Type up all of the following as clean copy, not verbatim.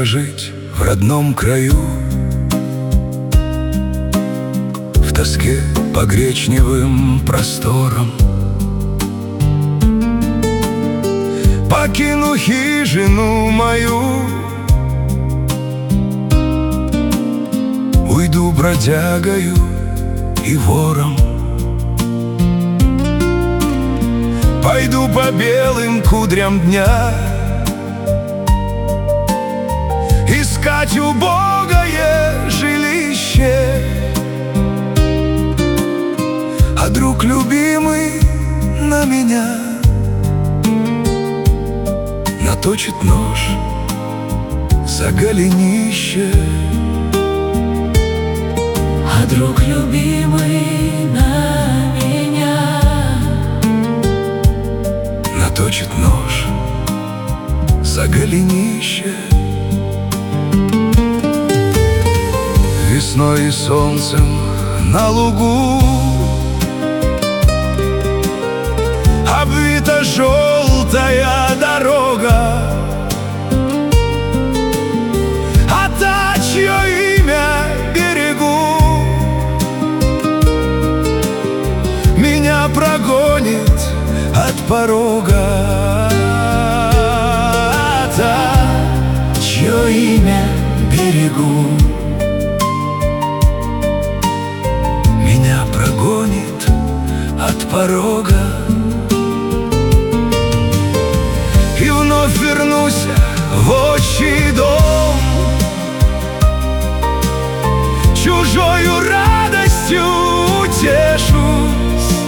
прожить в родном краю, в тоске по гречневым просторам. Покину хижину мою, уйду бродягою и вором. Пойду по белым кудрям дня искать убогое жилище. А друг любимый на меня наточит нож за голенище. А друг любимый на меня наточит нож за голенище. Весной и солнцем на лугу обвита желтая дорога, а та, чье имя берегу, меня прогонит от порога. А та, чье имя берегу, меня прогонит от порога. И вновь вернусь в отчий дом, чужою радостью утешусь.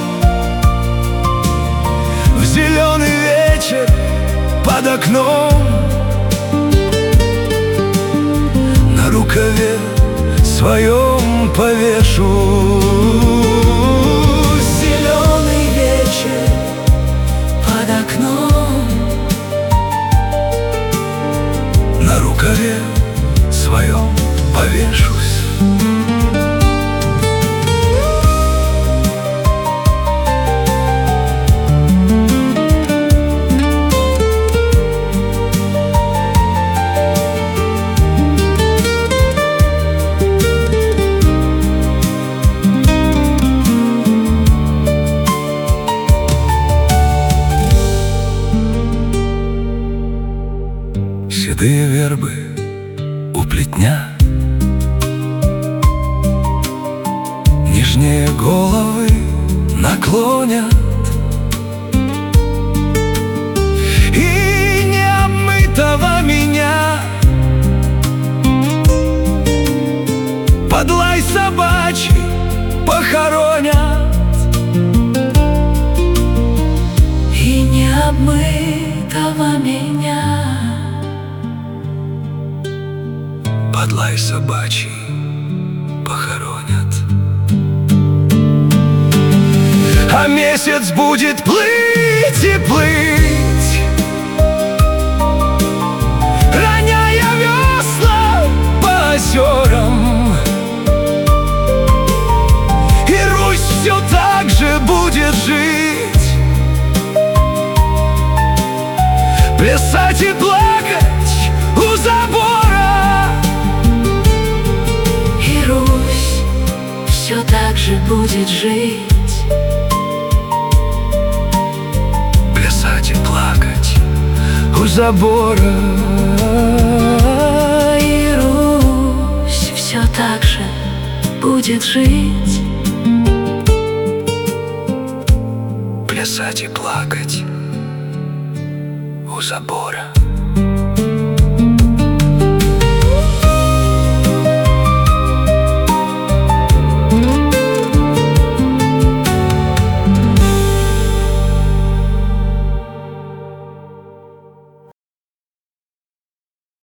В зеленый вечер под окном на рукаве своем повешу. Зеленый вечер под окном на рукаве своем повешусь. Седые вербы у плетня нежнее головы наклонят, и необмытого меня под лай собачий похоронят. И необмытого меня под лай собачий похоронят. А месяц будет плыть и плыть, роняя весла по озерам, и Русь все так же будет жить, плясать и плакать у забора. И Русь все так же будет жить, плясать и плакать у забора. и Русь все так же будет жить, Плясать и плакать у забора.